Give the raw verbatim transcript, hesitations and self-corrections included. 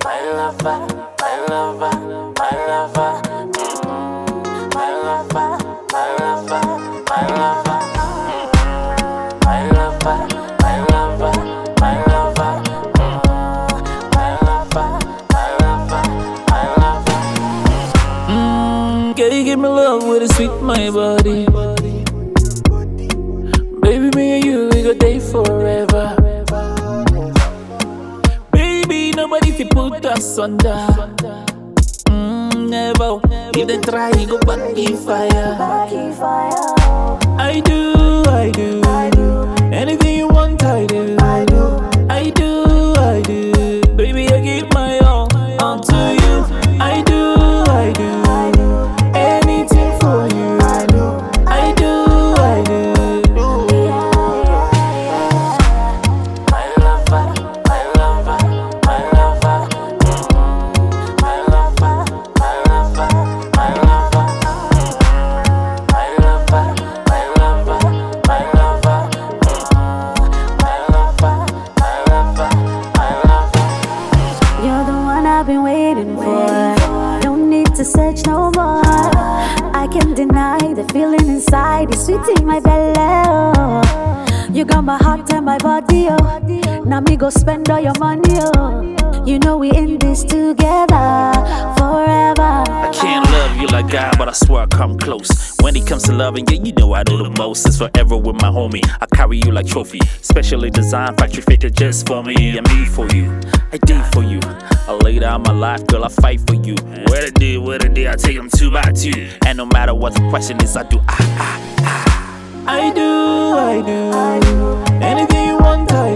my lover, my lover, my lover, mm, my lover, my lover, my lover, mm, my lover, my lover, my lover, mm, my lover, my lover, my lover. Mm, can you give me love with a sweet my body? Baby, me and you, we go day forever. Baby, nobody can put us under. Mm, never. If they try, you go back in fire. I do, I do. Anything you want, I do. I do, I do. Baby, I give my all onto you. I do, I do. Anything for you. I do, I do. I've been waiting for. Don't need to search no more. I can't deny the feeling inside. It's sweet in my belly. Oh. You got my heart and my body. Oh. Now me go spend all your money. Oh. You know we in this together forever. I can't love you like God, but I swear I come close. When it comes to loving, yeah, you know I do the most. It's forever with my homie. I carry you like trophy, specially designed, factory fitted just for me. I'm me for you, I did for you. I lay down my life, girl, I fight for you. Where the day, where the day, I take them two by two. And no matter what the question is, I do, ah, ah, ah. I do, I do. Anything you want, I